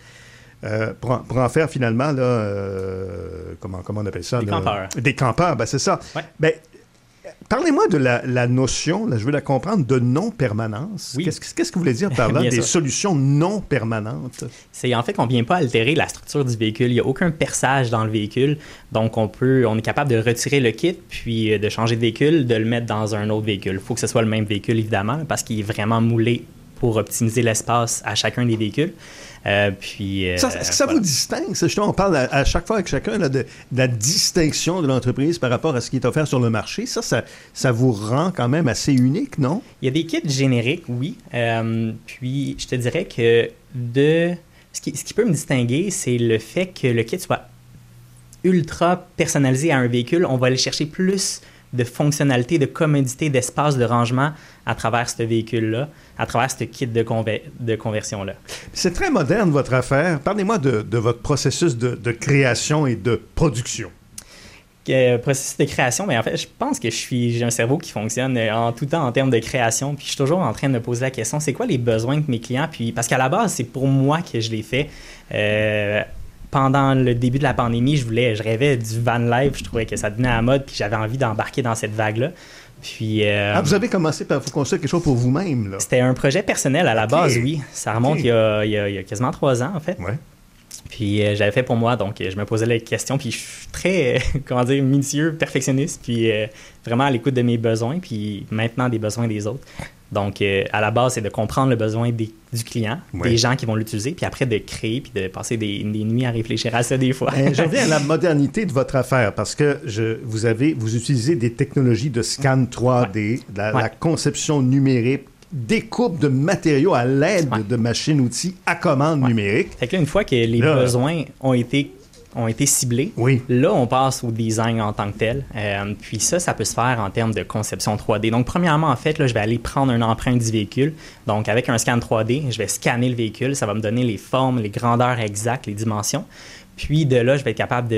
Pour en faire finalement, là, comment on appelle ça? Des campeurs. Des campeurs, c'est ça. Ouais. Parlez-moi de la notion, là, je veux la comprendre, de non-permanence. Oui. Qu'est-ce que vous voulez dire par là, des solutions non permanentes? C'est en fait qu'on ne vient pas altérer la structure du véhicule. Il n'y a aucun perçage dans le véhicule. Donc, on est capable de retirer le kit, puis de changer de véhicule, de le mettre dans un autre véhicule. Il faut que ce soit le même véhicule, évidemment, parce qu'il est vraiment moulé pour optimiser l'espace à chacun des véhicules. Est-ce que ça vous distingue? Justement, on parle à chaque fois avec chacun là, de la distinction de l'entreprise par rapport à ce qui est offert sur le marché. Ça vous rend quand même assez unique, non? Il y a des kits génériques, oui. Puis, je te dirais que ce qui peut me distinguer, c'est le fait que le kit soit ultra personnalisé à un véhicule. On va aller chercher plus de fonctionnalités, de commodité, d'espace de rangement à travers ce véhicule-là, à travers ce kit de conversion-là. C'est très moderne, votre affaire. Parlez-moi de votre processus de création et de production. Processus de création, mais en fait, je pense que j'ai un cerveau qui fonctionne en tout temps en termes de création, puis je suis toujours en train de me poser la question, c'est quoi les besoins de mes clients? Puis, parce qu'à la base, c'est pour moi que je l'ai fait. Pendant le début de la pandémie, je rêvais du van life, je trouvais que ça devenait à la mode, puis j'avais envie d'embarquer dans cette vague-là. Puis, vous avez commencé par vous construire quelque chose pour vous-même, là? C'était un projet personnel à la base, oui. Ça remonte il y a quasiment 3 ans, en fait. Ouais. Puis j'avais fait pour moi, donc je me posais les questions, puis je suis très, minutieux, perfectionniste, puis vraiment à l'écoute de mes besoins, puis maintenant des besoins des autres. Donc, à la base, c'est de comprendre le besoin du client, des gens qui vont l'utiliser, puis après de créer, puis de passer des nuits à réfléchir à ça des fois. Je reviens à la modernité de votre affaire, parce que vous utilisez des technologies de scan 3D, la conception numérique, découpe de matériaux à l'aide de machines-outils à commande numérique. Fait que là, une fois que les besoins ont été ciblés, là, on passe au design en tant que tel. Puis ça peut se faire en termes de conception 3D. Donc, premièrement, en fait, là, je vais aller prendre une empreinte du véhicule. Donc, avec un scan 3D, je vais scanner le véhicule. Ça va me donner les formes, les grandeurs exactes, les dimensions. Puis de là, je vais être capable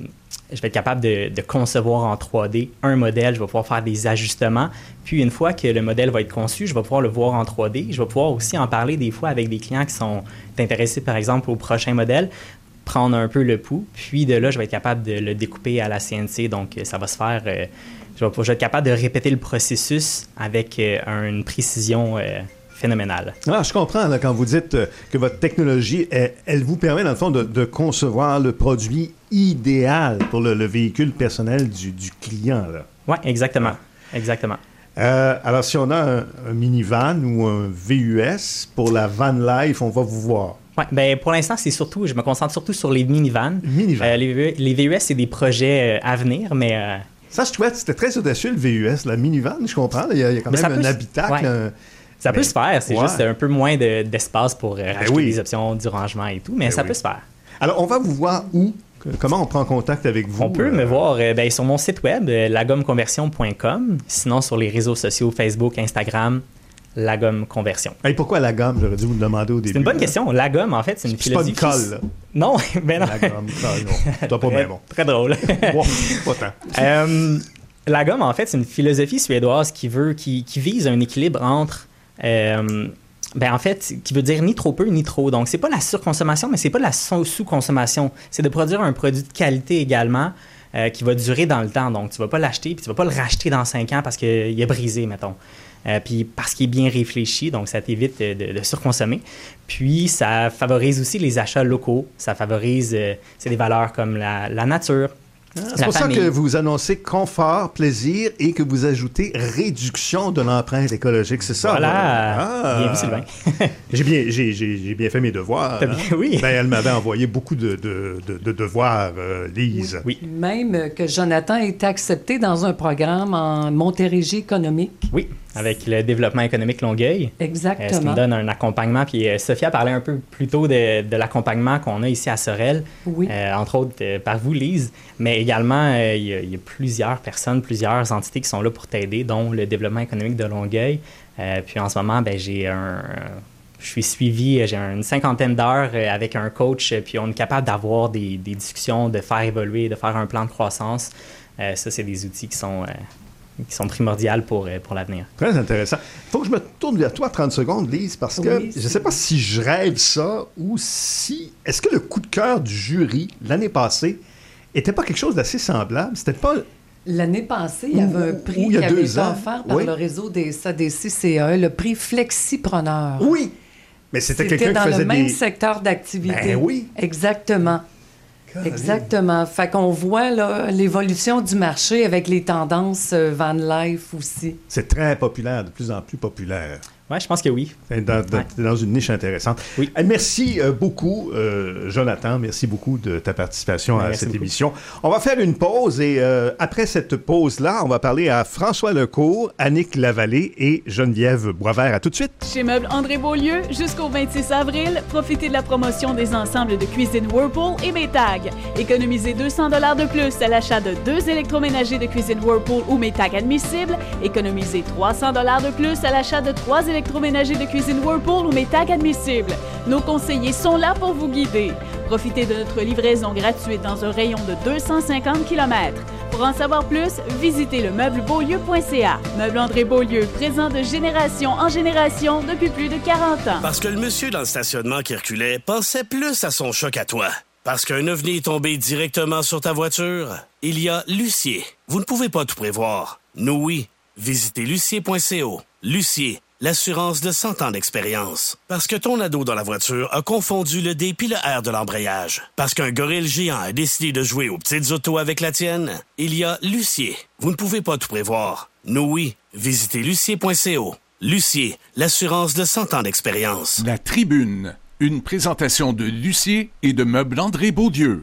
de concevoir en 3D un modèle. Je vais pouvoir faire des ajustements. Puis une fois que le modèle va être conçu, je vais pouvoir le voir en 3D. Je vais pouvoir aussi en parler des fois avec des clients qui sont intéressés, par exemple, au prochain modèle, prendre un peu le pouls. Puis de là, je vais être capable de le découper à la CNC. Donc, ça va se faire... je vais être capable de répéter le processus avec une précision... phénoménal. Ah, je comprends là, quand vous dites que votre technologie, elle vous permet, dans le fond, de concevoir le produit idéal pour le véhicule personnel du client. Oui, exactement. Exactement. Alors, si on a un minivan ou un VUS, pour la van life, on va vous voir. Oui, bien, pour l'instant, je me concentre surtout sur les minivans. Les VUS, c'est des projets à venir, mais... Ça, je trouvais que c'était très audacieux, le VUS. La minivan, je comprends. Il y a quand même un habitacle... Ça peut se faire, c'est juste un peu moins d'espace pour rajouter des options du rangement et tout, mais ça peut se faire. Alors, on va vous voir où? Comment on prend contact avec vous? On peut me voir sur mon site web, lagomconversion.com, sinon sur les réseaux sociaux Facebook, Instagram, Lagom Conversion. Et pourquoi la gomme? J'aurais dû vous le demander au début. C'est une bonne question. La gomme, en fait, c'est une philosophie... C'est pas une colle, là? Non, ben non. La gomme, non. C'est pas bien bon. Très drôle. Pas tant. La gomme, en fait, c'est une philosophie suédoise qui vise un équilibre entre... en fait, qui veut dire ni trop peu, ni trop. Donc, c'est pas la surconsommation, mais c'est pas la sous-consommation. C'est de produire un produit de qualité également qui va durer dans le temps. Donc, tu vas pas l'acheter, puis tu vas pas le racheter dans 5 ans parce qu'il est brisé, mettons. Puis parce qu'il est bien réfléchi, donc ça t'évite de surconsommer. Puis, ça favorise aussi les achats locaux. Ça favorise, c'est des valeurs comme la nature. C'est pour ça que vous annoncez confort, plaisir et que vous ajoutez réduction de l'empreinte écologique, c'est ça? Voilà. Bien vu, Sylvain. J'ai bien fait mes devoirs. Oui. Ben, elle m'avait envoyé beaucoup de devoirs, Lise. Oui. Même que Jonathan est accepté dans un programme en Montérégie économique. Oui, avec le développement économique Longueuil. Exactement. Ce qui me donne un accompagnement. Puis Sophia parlait un peu plus tôt de l'accompagnement qu'on a ici à Sorel. Oui. Entre autres par vous, Lise. Mais également, il y a plusieurs personnes, plusieurs entités qui sont là pour t'aider, dont le développement économique de Longueuil. Puis en ce moment, je suis suivi, j'ai une 50aine d'heures avec un coach, puis on est capable d'avoir des discussions, de faire évoluer, de faire un plan de croissance. Ça, c'est des outils qui sont primordiales pour l'avenir. Très intéressant. Il faut que je me tourne vers toi 30 secondes, Lise, parce que je ne sais pas si je rêve ça ou si... Est-ce que le coup de cœur du jury l'année passée n'était pas quelque chose d'assez semblable? C'était pas... L'année passée, il y avait un prix qui avait été offert par le réseau des CCE, le prix Flexipreneur. Oui, mais c'était quelqu'un qui faisait dans le même secteur d'activité. Ben oui. Exactement. Exactement. Fait qu'on voit là, l'évolution du marché avec les tendances van life aussi. C'est très populaire, de plus en plus populaire. Oui, je pense que oui. T'es dans une niche intéressante. Oui. Merci beaucoup, Jonathan. Merci beaucoup de ta participation à cette émission. On va faire une pause et après cette pause-là, on va parler à François Lecourt, Annick Lavallée et Geneviève Boisvert. À tout de suite. Chez Meubles André Beaulieu, jusqu'au 26 avril, profitez de la promotion des ensembles de cuisine Whirlpool et Maytag. Économisez 200 $ de plus à l'achat de 2 électroménagers de cuisine Whirlpool ou Maytag admissibles. Économisez 300 $ de plus à l'achat de 3 électroménagers de cuisine Whirlpool ou Maytag admissibles. Nos conseillers sont là pour vous guider. Profitez de notre livraison gratuite dans un rayon de 250 km. Pour en savoir plus, visitez le meublesbeaulieu.ca. Meubles André Beaulieu, présent de génération en génération depuis plus de 40 ans. Parce que le monsieur dans le stationnement qui reculait pensait plus à son choc à toi. Parce qu'un ovni est tombé directement sur ta voiture, il y a l'huissier. Vous ne pouvez pas tout prévoir. Nous, oui. Visitez l'huissier.co. L'huissier, l'assurance de 100 ans d'expérience. Parce que ton ado dans la voiture a confondu le D puis le R de l'embrayage. Parce qu'un gorille géant a décidé de jouer aux petites autos avec la tienne, il y a l'huissier. Vous ne pouvez pas tout prévoir. Nous, oui. Visitez l'huissier.co. L'huissier, l'assurance de 100 ans d'expérience. La Tribune, une présentation de l'huissier et de Meubles André Beaulieu.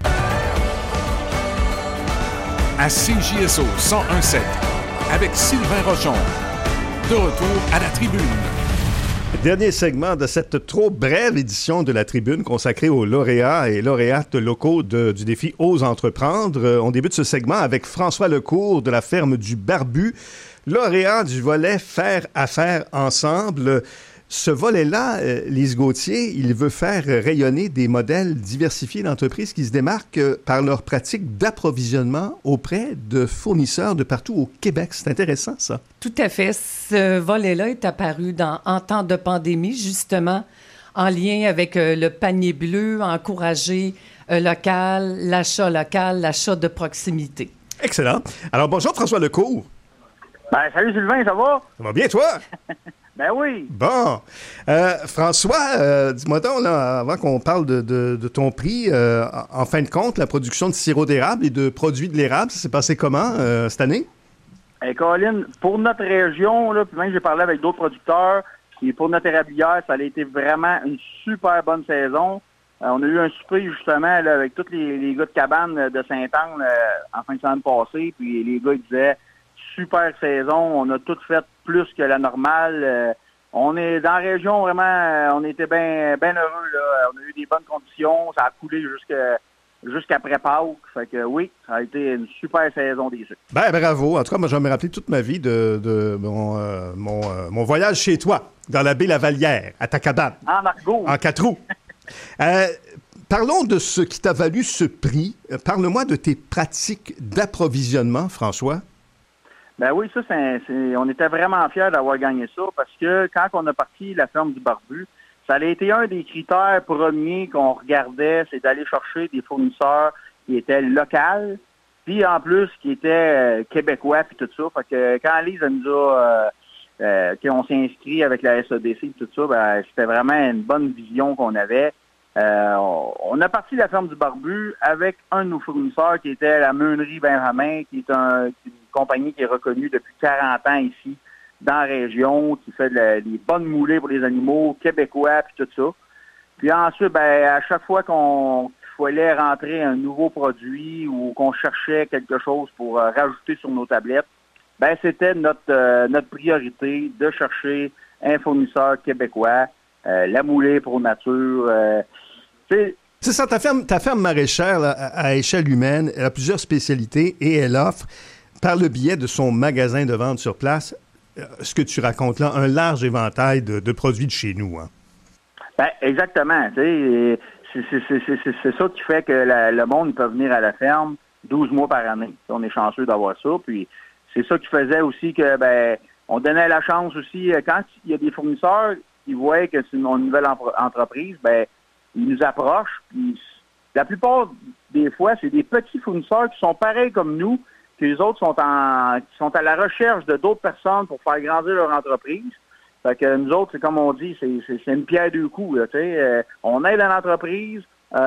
À CJSO 101.7, avec Sylvain Rochon. De retour à la Tribune. Dernier segment de cette trop brève édition de la Tribune consacrée aux lauréats et lauréates locaux du défi Ose entreprendre. On débute ce segment avec François Lecourt de la ferme du Barbu, lauréat du volet Faire affaire ensemble. Ce volet-là, Lise Gauthier, il veut faire rayonner des modèles diversifiés d'entreprises qui se démarquent par leur pratique d'approvisionnement auprès de fournisseurs de partout au Québec. C'est intéressant, ça. Tout à fait. Ce volet-là est apparu en temps de pandémie, justement, en lien avec le panier bleu, encourager local, l'achat de proximité. Excellent. Alors, bonjour François Lecourt. Salut Sylvain, ça va? Ça va bien, toi? Ben oui. Bon. François, dis-moi donc, là, avant qu'on parle de ton prix, en fin de compte, la production de sirop d'érable et de produits de l'érable, ça s'est passé comment cette année? Colin, pour notre région, là, puis même j'ai parlé avec d'autres producteurs, et pour notre érablière, ça a été vraiment une super bonne saison. On a eu un souper, justement, là, avec tous les gars de cabane de Sainte-Anne en fin de semaine passée, puis les gars ils disaient super saison, on a tout fait plus que la normale. On est dans la région, vraiment, on était bien heureux. Là. On a eu des bonnes conditions, ça a coulé jusqu'après Pâques. Fait que oui, ça a été une super saison des sucres. Ben bravo. En tout cas, moi, je vais me rappeler toute ma vie de mon voyage chez toi, dans la baie Lavalière, à ta cabane. En argot. En 4 roues. Parlons de ce qui t'a valu ce prix. Parle-moi de tes pratiques d'approvisionnement, François. Ben oui, ça, on était vraiment fiers d'avoir gagné ça parce que quand on a parti la ferme du Barbu, ça a été un des critères premiers qu'on regardait, c'est d'aller chercher des fournisseurs qui étaient locaux, puis en plus qui étaient québécois puis tout ça. Fait que quand Lise nous a qu'on s'est inscrit avec la SADC et tout ça, ben, c'était vraiment une bonne vision qu'on avait. On a parti la ferme du Barbu avec un de nos fournisseurs qui était la Meunerie Benjamin, qui est une compagnie qui est reconnue depuis 40 ans ici dans la région, qui fait des bonnes moulées pour les animaux québécois puis tout ça. Puis ensuite, ben, à chaque fois qu'il fallait rentrer un nouveau produit ou qu'on cherchait quelque chose pour rajouter sur nos tablettes, ben c'était notre priorité de chercher un fournisseur québécois, la moulée Pro Nature. C'est ça, ta ferme maraîchère là, à échelle humaine, elle a plusieurs spécialités et elle offre, par le biais de son magasin de vente sur place, ce que tu racontes là, un large éventail de produits de chez nous. Hein. Ben, exactement. C'est ça qui fait que le monde peut venir à la ferme 12 mois par année. On est chanceux d'avoir ça. Puis c'est ça qui faisait aussi que on donnait la chance aussi, quand il y a des fournisseurs qui voient que c'est une nouvelle entreprise, ils nous approchent. Puis la plupart des fois, c'est des petits fournisseurs qui sont pareils comme nous, que les autres sont à la recherche de d'autres personnes pour faire grandir leur entreprise. Fait que nous autres, c'est comme on dit, c'est une pierre deux coups. Là, on aide l'entreprise,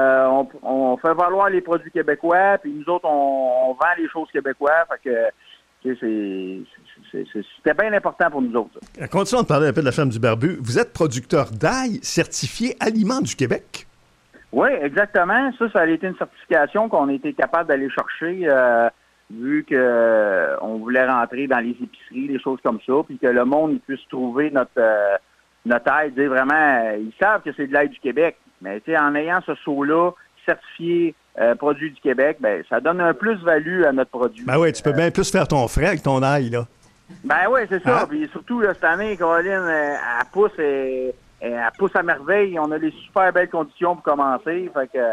on fait valoir les produits québécois, puis nous autres, on vend les choses québécois. Fait que c'était bien important pour nous autres. Continuons de parler un peu de la ferme du Barbu. Vous êtes producteur d'ail certifié Aliments du Québec? Oui, exactement. Ça a été une certification qu'on a été capable d'aller chercher vu qu'on voulait rentrer dans les épiceries, des choses comme ça, puis que le monde puisse trouver notre ail. Vraiment, ils savent que c'est de l'ail du Québec, mais en ayant ce sceau-là certifié produit du Québec, ça donne un plus-value à notre produit. Ben oui, tu peux bien plus faire ton frais avec ton ail, là. Ben oui, c'est ça. Puis surtout, là, cette année, Caroline, elle pousse à merveille. On a des super belles conditions pour commencer. Fait que...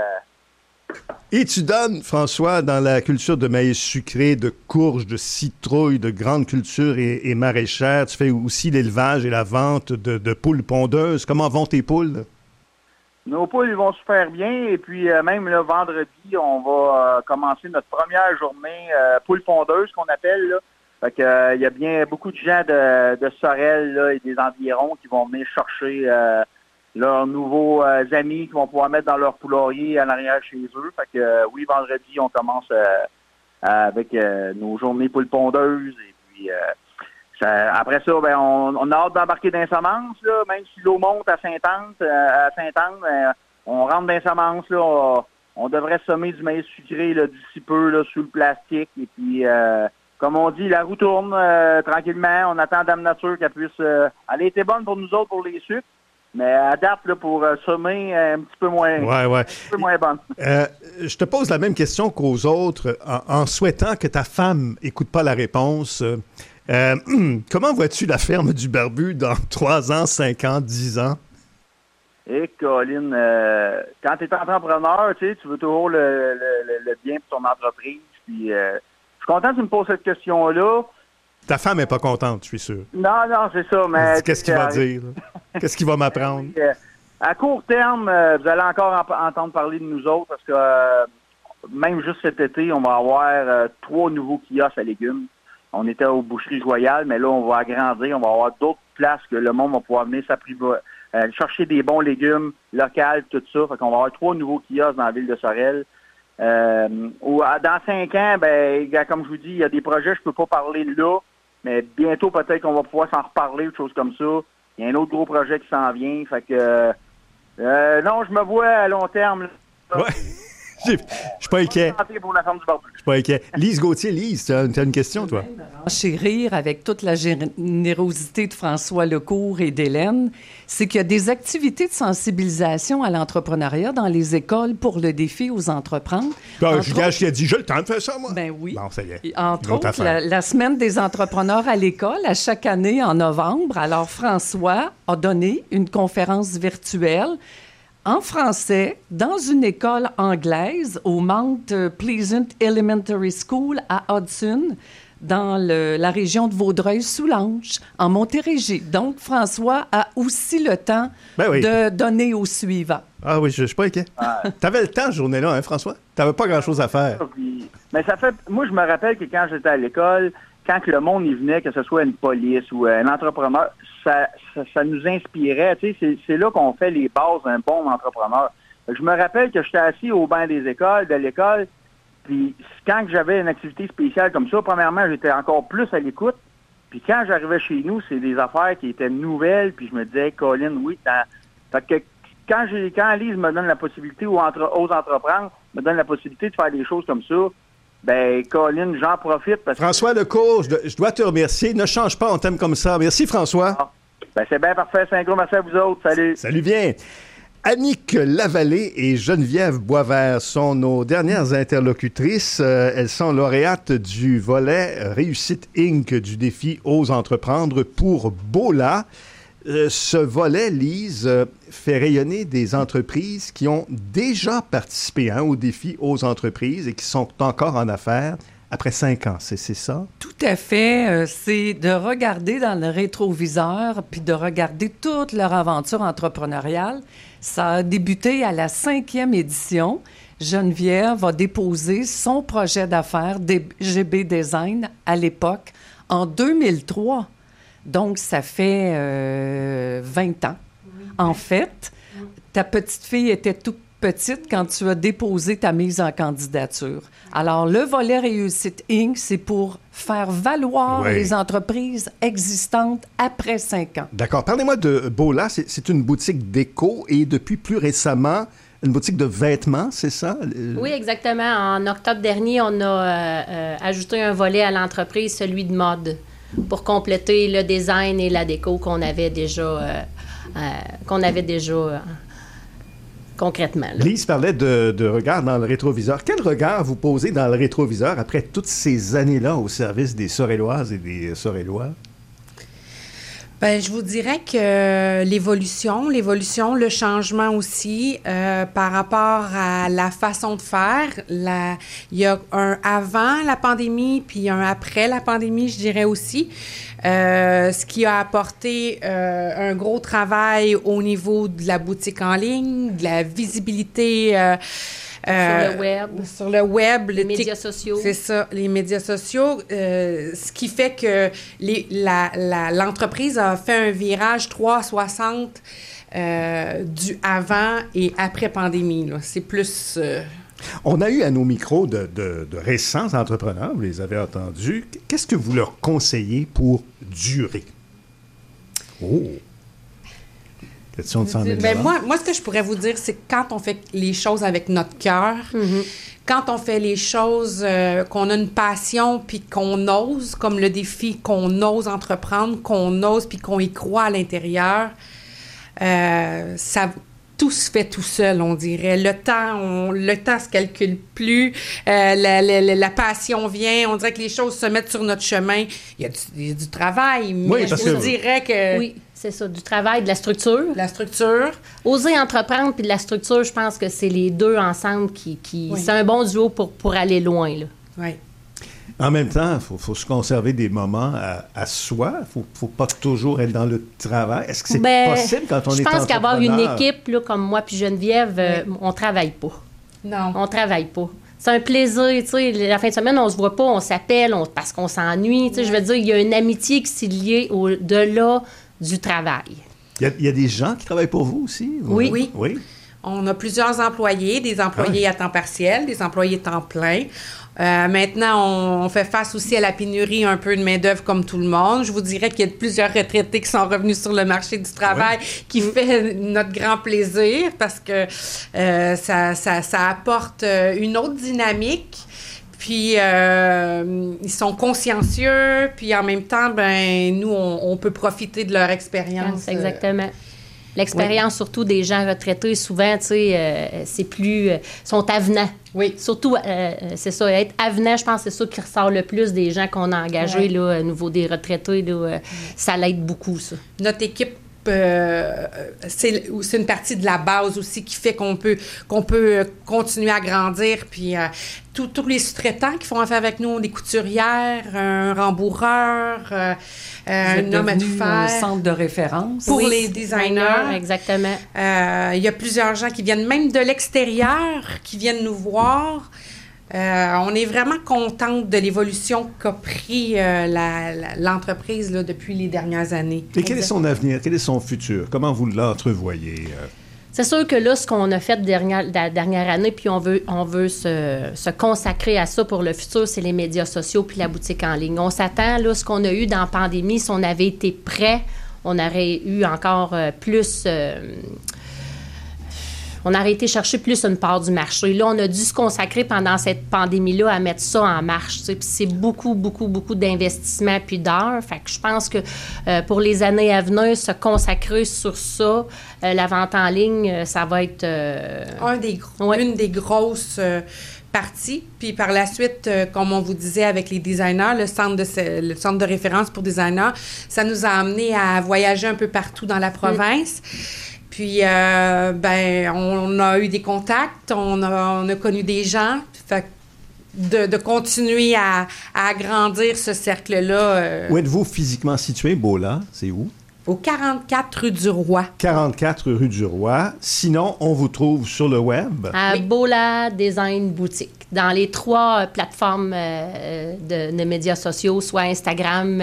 Et tu donnes, François, dans la culture de maïs sucré, de courge, de citrouille, de grande culture et maraîchère, tu fais aussi l'élevage et la vente de poules pondeuses. Comment vont tes poules? Nos poules, ils vont super bien. Et puis, même le vendredi, on va commencer notre première journée poule pondeuse, qu'on appelle, là. Fait que, il y a bien beaucoup de gens de Sorel là, et des environs qui vont venir chercher leurs nouveaux amis qui vont pouvoir mettre dans leur poulailler en arrière chez eux. Fait que oui, vendredi, on commence avec nos journées poules pondeuses. Et puis après ça, on a hâte d'embarquer dans les semences, là, même si l'eau monte à Sainte-Anne, on rentre dans les semences, là, on devrait semer du maïs sucré là, d'ici peu là, sous le plastique. Et puis comme on dit, la roue tourne tranquillement. On attend Dame Nature qu'elle puisse... elle a été bonne pour nous autres pour les sucres, mais à date, là, pour semer, un petit peu moins, un petit peu moins bonne. Je te pose la même question qu'aux autres, en souhaitant que ta femme n'écoute pas la réponse. Comment vois-tu la ferme du Barbu dans 3 ans, 5 ans, 10 ans? Et Colin, quand tu es entrepreneur, tu veux toujours le bien pour ton entreprise. Puis, je suis content que tu me poses cette question-là. Ta femme n'est pas contente, je suis sûr. Non, c'est ça. Mais qu'est-ce qu'il va dire? Qu'est-ce qu'il va m'apprendre? À court terme, vous allez encore entendre parler de nous autres parce que même juste cet été, on va avoir 3 nouveaux kiosques à légumes. On était aux Boucheries Royales, mais là, on va agrandir. On va avoir d'autres places que le monde va pouvoir venir chercher des bons légumes locaux, tout ça. Fait qu'on va avoir 3 nouveaux kiosques dans la ville de Sorel. Dans 5 ans, comme je vous dis, il y a des projets, je peux pas parler là, mais bientôt, peut-être qu'on va pouvoir s'en reparler, des choses comme ça. Il y a un autre gros projet qui s'en vient. Fait que non, je me vois à long terme. Là. Ouais. Je suis pas inquiet. Pour la ferme du Barbu. Je suis pas inquiet. Lise Gauthier, Lise, tu as une question, toi? Chérir avec toute la générosité de François Lecourt et d'Hélène, c'est qu'il y a des activités de sensibilisation à l'entrepreneuriat dans les écoles pour le défi aux entreprendre. Je qui a dit, j'ai le temps de faire ça, moi. Ben oui. Bon, ça y est. Entre autres, la semaine des entrepreneurs à l'école, à chaque année en novembre. Alors, François a donné une conférence virtuelle en français, dans une école anglaise au Mount Pleasant Elementary School à Hudson, dans la région de Vaudreuil-Soulanges, en Montérégie. Donc, François a aussi le temps de donner au suivant. Ah oui, je suis pas inquiet. T'avais le temps, cette journée-là, hein, François? T'avais pas grand-chose à faire. Mais ça fait... Moi, je me rappelle que quand j'étais à l'école, quand le monde y venait, que ce soit une police ou un entrepreneur, ça nous inspirait. Tu sais, c'est là qu'on fait les bases d'un bon entrepreneur. Je me rappelle que j'étais assis au banc de l'école, puis quand j'avais une activité spéciale comme ça, premièrement, j'étais encore plus à l'écoute. Puis quand j'arrivais chez nous, c'est des affaires qui étaient nouvelles, puis je me disais, Colin, oui. Fait que quand Lise me donne la possibilité, ou aux entreprendre, me donne la possibilité de faire des choses comme ça, ben, Colin, j'en profite. Parce François Lecourt, je dois te remercier. Ne change pas, on t'aime comme ça. Merci, François. Ben, c'est bien parfait. C'est un gros merci à vous autres. Salut. Salut bien. Annick Lavallée et Geneviève Boisvert sont nos dernières interlocutrices. Elles sont lauréates du volet Réussite Inc. du défi Ose entreprendre pour Bola. Ce volet, Lise, fait rayonner des entreprises qui ont déjà participé au défi Ose entreprises et qui sont encore en affaires après 5 ans. C'est ça? Tout à fait. C'est de regarder dans le rétroviseur puis de regarder toute leur aventure entrepreneuriale. Ça a débuté à la 5e édition. Geneviève a déposé son projet d'affaires DGB Design à l'époque en 2003. Donc, ça fait 20 ans. Oui. En fait, ta petite fille était toute petite quand tu as déposé ta mise en candidature. Alors, le volet Réussite Inc., c'est pour faire valoir les entreprises existantes après 5 ans. D'accord. Parlez-moi de Bola. C'est une boutique déco et depuis plus récemment, une boutique de vêtements, c'est ça? Oui, exactement. En octobre dernier, on a ajouté un volet à l'entreprise, celui de mode, pour compléter le design et la déco qu'on avait déjà concrètement. Là. Lise parlait de regard dans le rétroviseur. Quel regard vous posez dans le rétroviseur après toutes ces années-là au service des Sorelloises et des Sorellois? Bien, je vous dirais que l'évolution, le changement aussi, par rapport à la façon de faire, il y a un avant la pandémie, puis un après la pandémie, je dirais aussi, ce qui a apporté un gros travail au niveau de la boutique en ligne, de la visibilité sur le web, les médias sociaux. C'est ça, les médias sociaux. Ce qui fait que l'entreprise a fait un virage 360 du avant et après pandémie. Là. C'est plus... On a eu à nos micros de récents entrepreneurs, vous les avez entendus. Qu'est-ce que vous leur conseillez pour durer? Oh! Question de 100 000 ben moi, ce que je pourrais vous dire, c'est que quand on fait les choses avec notre cœur, quand on fait les choses, qu'on a une passion, puis qu'on ose, comme le défi, qu'on ose entreprendre, qu'on ose, puis qu'on y croit à l'intérieur, tout se fait tout seul, on dirait. Le temps se calcule plus. La passion vient. On dirait que les choses se mettent sur notre chemin. Il y a du travail, mais je vous dirais que... Oui, c'est ça, du travail, de la structure. La structure. Oser entreprendre puis de la structure, je pense que c'est les deux ensemble qui c'est un bon duo pour aller loin, là. Oui. En même temps, il faut se conserver des moments à soi. Il ne faut pas toujours être dans le travail. Est-ce que c'est possible quand on est entrepreneur? Je pense qu'avoir une équipe là, comme moi puis Geneviève, on ne travaille pas. Non. On ne travaille pas. C'est un plaisir, tu sais. La fin de semaine, on se voit pas, on s'appelle parce qu'on s'ennuie. Tu sais, je veux dire, il y a une amitié qui s'est liée au-delà du travail. Il y a des gens qui travaillent pour vous aussi? Oui. On a plusieurs employés, des employés à temps partiel, des employés temps plein. Maintenant, on fait face aussi à la pénurie un peu de main-d'œuvre comme tout le monde. Je vous dirais qu'il y a plusieurs retraités qui sont revenus sur le marché du travail qui fait notre grand plaisir parce que ça apporte une autre dynamique. Puis, ils sont consciencieux, puis en même temps, ben nous, on peut profiter de leur expérience. Exactement. L'expérience, surtout des gens retraités, souvent, tu sais, c'est plus... sont avenants. Oui. Surtout, c'est ça, être avenant, je pense que c'est ça qui ressort le plus des gens qu'on a engagés, là, au niveau des retraités, là, ça l'aide beaucoup, ça. Notre équipe c'est une partie de la base aussi qui fait qu'on peut continuer à grandir. Puis tous les sous-traitants qui font affaire avec nous, des couturières, un rembourreur, un homme à tout faire. Un centre de référence. Pour les designers. Exactement. Il y a plusieurs gens qui viennent même de l'extérieur, qui viennent nous voir. On est vraiment contente de l'évolution qu'a pris l'entreprise là, depuis les dernières années. Et quel est son avenir? Quel est son futur? Comment vous l'entrevoyez? C'est sûr que là, ce qu'on a fait la dernière année, puis on veut se consacrer à ça pour le futur, c'est les médias sociaux puis la boutique en ligne. On s'attend, là, ce qu'on a eu dans la pandémie, si on avait été prêt, on aurait eu encore plus... on aurait été chercher plus une part du marché. Là, on a dû se consacrer pendant cette pandémie-là à mettre ça en marche. Puis c'est beaucoup, beaucoup, beaucoup d'investissements puis d'heures. Fait que je pense que pour les années à venir, se consacrer sur ça, la vente en ligne, ça va être... une des grosses... partie. Puis par la suite, comme on vous disait avec les designers, le centre de référence pour designers, ça nous a amené à voyager un peu partout dans la province. Puis, on a eu des contacts, on a connu des gens. Fait de continuer à agrandir ce cercle-là. Où êtes-vous physiquement situé, Bola? C'est où? Au 44 rue du Roi. 44 rue du Roi. Sinon, on vous trouve sur le web? À Bola Design Boutique. Dans les 3 plateformes de médias sociaux, soit Instagram,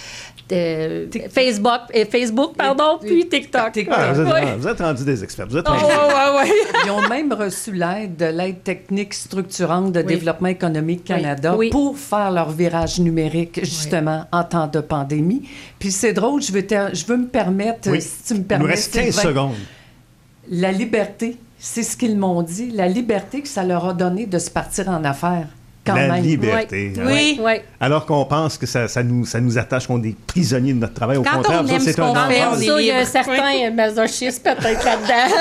Facebook, puis TikTok. Vous êtes rendus des experts. Vous êtes Ils ont même reçu l'aide de l'aide technique structurante de Développement économique Canada pour faire leur virage numérique, justement, en temps de pandémie. Puis c'est drôle, je veux me permettre, si tu me permets... Il nous reste 15 secondes. La liberté, c'est ce qu'ils m'ont dit, la liberté que ça leur a donné de se partir en affaires. Liberté. Oui. Alors qu'on pense que ça nous attache, qu'on est des prisonniers de notre travail. Au contraire, ça, c'est un avantage. Il y a un certain masochisme peut-être là-dedans.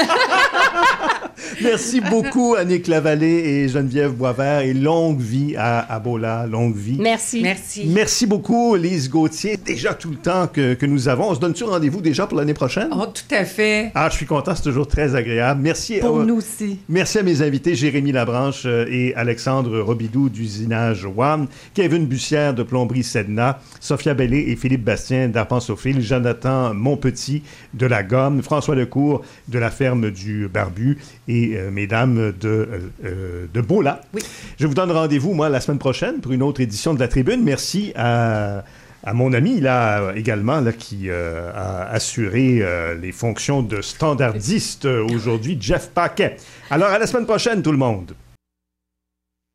Merci beaucoup, Annick Lavallée et Geneviève Boisvert. Et longue vie à Bola, longue vie. Merci. Merci beaucoup, Lise Gauthier. Déjà tout le temps que nous avons. On se donne-tu rendez-vous déjà pour l'année prochaine? Oh, tout à fait. Je suis content, c'est toujours très agréable. Merci. Pour nous aussi. Merci à mes invités, Jérémy Labranche et Alexandre Robidoux d'Usinage WAM, Kevin Bussière de Plomberie Sedna, Sophia Bellé et Philippe Bastien d'Arpensophile, Jonathan Montpetit de La Gomme, François Lecourt de la ferme du Barbu et mesdames de Bola. Oui. Je vous donne rendez-vous, moi, la semaine prochaine pour une autre édition de La Tribune. Merci à mon ami, là, également, là, qui a assuré les fonctions de standardiste aujourd'hui, Jeff Paquet. Alors, à la semaine prochaine, tout le monde.